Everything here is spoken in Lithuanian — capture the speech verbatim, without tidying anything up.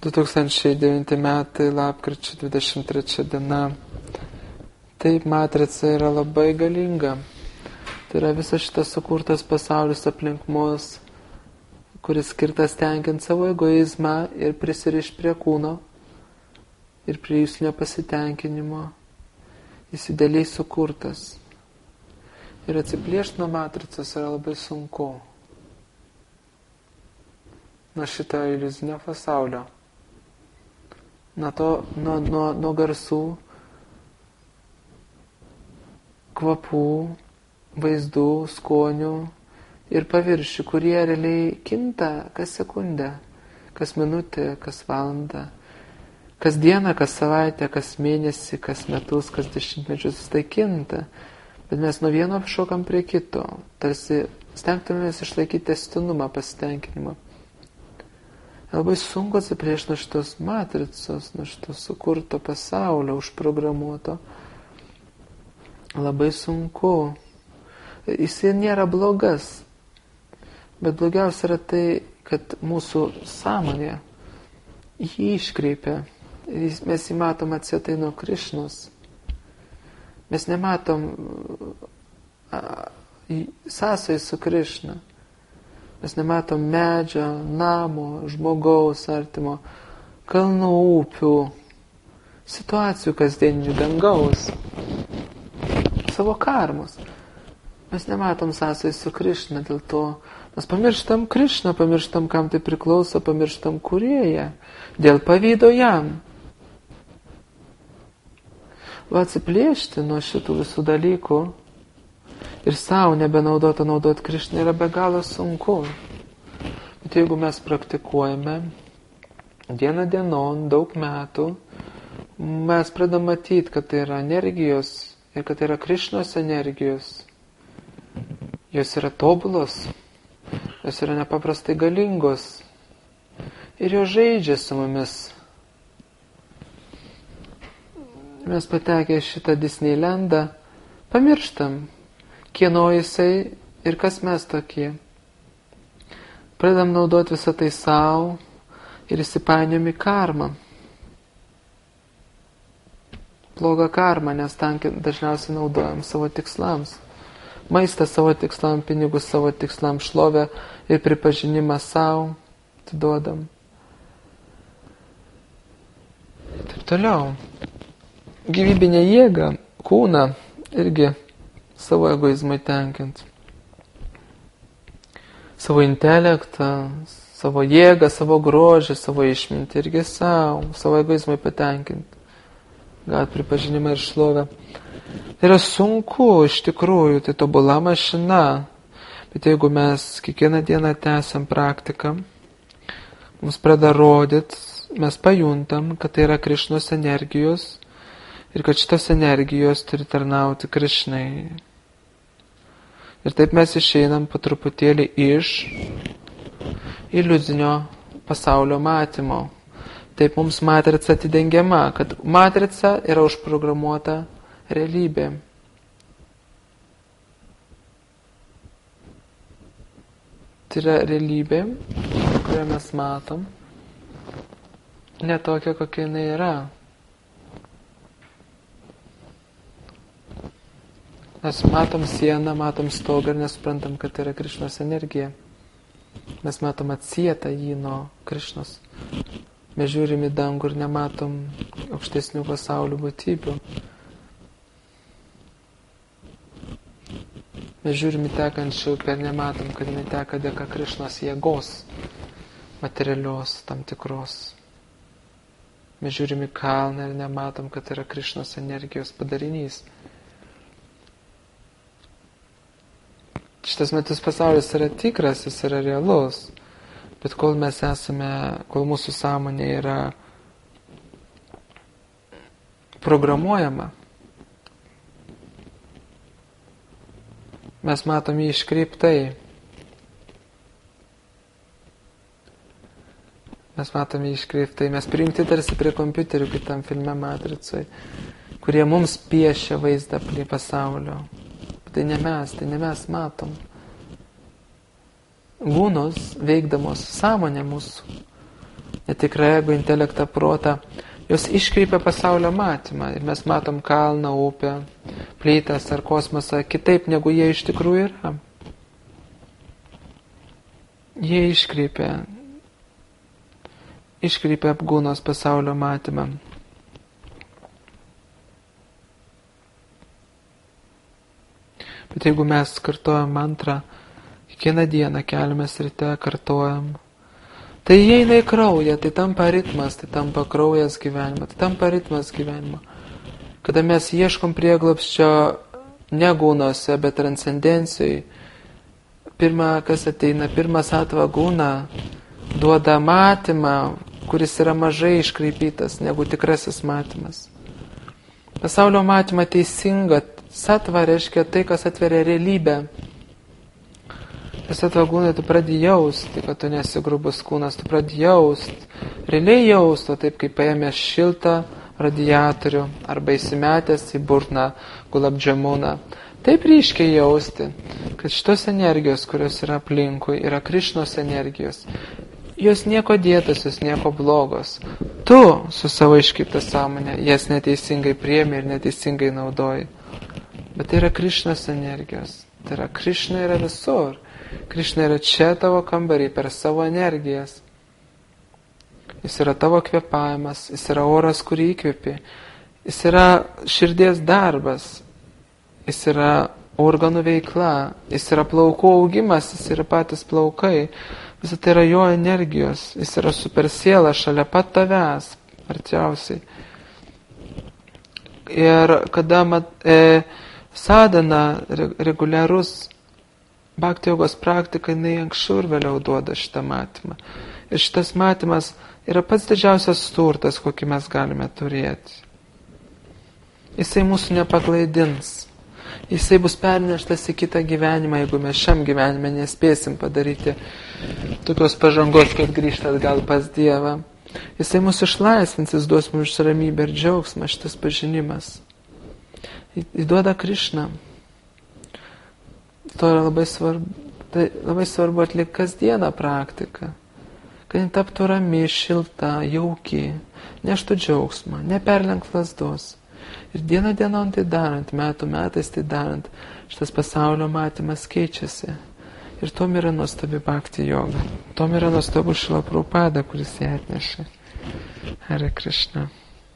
du tūkstančiai devinti metai, lapkričio dvidešimt trečia diena. Taip, matrica yra labai galinga. Tai yra visas šitas sukurtas pasaulis aplink mus, kuris skirtas tenkinti savo egoizmą ir prisiriš prie kūno ir prie jūsų nepasitenkinimo. Jis idealiai sukurtas. Ir atsiplėšti nuo matricos yra labai sunku. Nuo šito iliuzinio pasaulio. Nuo, to, nuo, nuo, nuo garsų, kvapų, vaizdų, skonių ir paviršių, kurie realiai kinta kas sekundę, kas minutę, kas valandą, kas dieną, kas savaitę, kas mėnesį, kas metus, kas dešimtmečius, tai kinta. Bet mes nuo vieno šokam prie kito, tarsi stengtumės išlaikyti tęstinumą, pasitenkinimą. Labai sunku atsiplėšti nuo šitos matricos, nuo šitos sukurto pasaulio, užprogramuoto. Labai sunku. Jis nėra blogas, bet blogiausia yra tai, kad mūsų sąmonė jį iškreipia. Mes jį matom atsietai nuo Krišnos. Mes nematom sąsajų su Krišna. Mes nematom medžio, namo, žmogaus, artimo, kalnų, upių, situacijų kasdieninių, dangaus, savo karmos. Mes nematom sąsajų su Krišna, dėl to mes pamirštam Krišną, pamirštam, kam tai priklauso, pamirštam Kūrėją, dėl pavydo jam. Va atsiplėšti nuo šitų visų dalykų ir savo nebenaudota naudoti Krišną yra be galo sunku. Bet jeigu mes praktikuojame dieną dienon, daug metų, mes pradam matyti, kad tai yra energijos ir kad tai yra Krišnos energijos. Jos yra tobulos, jos yra nepaprastai galingos ir jos žaidžia su mumis. Mes patekę šitą Disneylandą, pamirštam, kieno jisai ir kas mes tokie. Pradedam naudoti visą tai savo ir įsipainiom į karmą. Blogą karmą, nes ten dažniausiai naudojam savo tikslams. Maistą savo tikslam, pinigus savo tikslam, šlovę ir pripažinimą savo atiduodam. Ir taip toliau. Gyvybinę jėgą, kūną irgi savo egoizmai tenkint. Savo intelektą, savo jėgą, savo grožį, savo išmintį irgi savo, savo egoizmai patenkint. Gal pripažinimą ir šlovę. Tai yra sunku, iš tikrųjų, tai tobula mašina. Bet jeigu mes kiekvieną dieną tęsiam praktiką, mums pradeda rodyti, mes pajuntam, kad tai yra Krišnos energijos, ir kad šitos energijos turi tarnauti Krišnai. Ir taip mes išeinam po truputėlį iš iliuzinio pasaulio matymo. Taip mums matrica atidengiama, kad matrica yra užprogramuota realybė. Tai yra realybė, kurią mes matom, ne tokia, kokia jinai yra. Mes matom sieną, matom stogą ir nesuprantam, kad tai yra Krišnos energija. Mes matom atsietą jį nuo Krišnos. Mes žiūrim į dangų ir nematom aukštesnių pasaulių būtybių. Mes žiūrim į tekančią upę ir nematom, kad jinai teka dėka Krišnos jėgos, materialios, tam tikros. Mes žiūrim į kalną ir nematom, kad tai yra Krišnos energijos padarinys. Šitas metus pasaulis yra tikras, jis yra realus, bet kol mes esame, kol mūsų sąmonė yra programuojama, mes matom jį iškreiptai. Mes matom jį iškreiptai, mes prijungti tarsi prie kompiuterių kitam filme Matricoj, kurie mums piešia vaizdą prie pasaulio. Tai ne mes, tai ne mes matom. Gūnos, veikdamos sąmonę mūsų, netikrą ego, intelektą, protą, jos iškreipia pasaulio matymą ir mes matom kalną, upę, plytas ar kosmosą kitaip, negu jie iš tikrųjų yra. Jie iškreipia, iškreipia apgūnos pasaulio matymą. Bet jeigu mes kartuojam mantrą, kiekvieną dieną keliamės ryte, kartuojam, tai įeina į kraują, tai tampa ritmas, tai tampa kraujas gyvenimo, tai tampa ritmas gyvenimo. Kada mes ieškom prieglobsčio ne gūnose, bet transcendencijai, pirma, kas ateina, pirmas atva gūna duoda matymą, kuris yra mažai iškreipytas negu tikrasis matymas. Pasaulio matymą teisinga, satva reiškia tai, kas atveria realybę. Satva gūnai tu pradedi jausti, kad tu nesi grubus kūnas, tu pradedi jausti, realiai jausti, taip kaip paėmęs šiltą radiatorių arba įsimetęs į burną gulabdžamūną. Taip ryškiai jausti, kad šitos energijos, kurios yra aplinkui, yra Krišnos energijos. Jos nieko dėtosios, nieko blogos. Tu su savo iškreipta sąmonė jas neteisingai priemi ir neteisingai naudoji. Bet tai yra Krišnos energijos. Tai yra Krišna yra visur. Krišna yra čia tavo kambarį per savo energijas. Jis yra tavo kvėpavimas, jis yra oras, kurį įkvėpi. Jis yra širdies darbas. Jis yra organų veikla, jis yra plaukų augimas, jis yra patys plaukai. Visą tai yra jo energijos. Jis yra super siela šalia pat tavęs, arčiausiai. Ir kada mat, e, sadhana, reguliarus bhakti jogos praktika, jinai anksčiau ir vėliau duoda šitą matymą. Ir šitas matymas yra pats didžiausias turtas, kokį mes galime turėti. Jisai mūsų nepaklaidins. Jisai bus perneštas į kitą gyvenimą, jeigu mes šiam gyvenime nespėsim padaryti tokios pažangos, kad grįžti atgal pas Dievą. Jisai mūsų išlaisvins, jis duos mums ramybę ir džiaugsmą, šitas pažinimas. Jis duoda Krišną. To yra labai svarbu, tai labai svarbu atlikti kasdieną praktiką. Kad jin taptų rami, šilta, jauki, neštų džiaugsmą, neperlenk lasdos. Ir dieną dienon tai darant, metų metais tai darant, šitas pasaulio matymas keičiasi. Ir tom yra nuostabi bhakti joga. Tom yra nuostabu Šrila Prabhupada, kuris ją atnešė. Hare Krishna.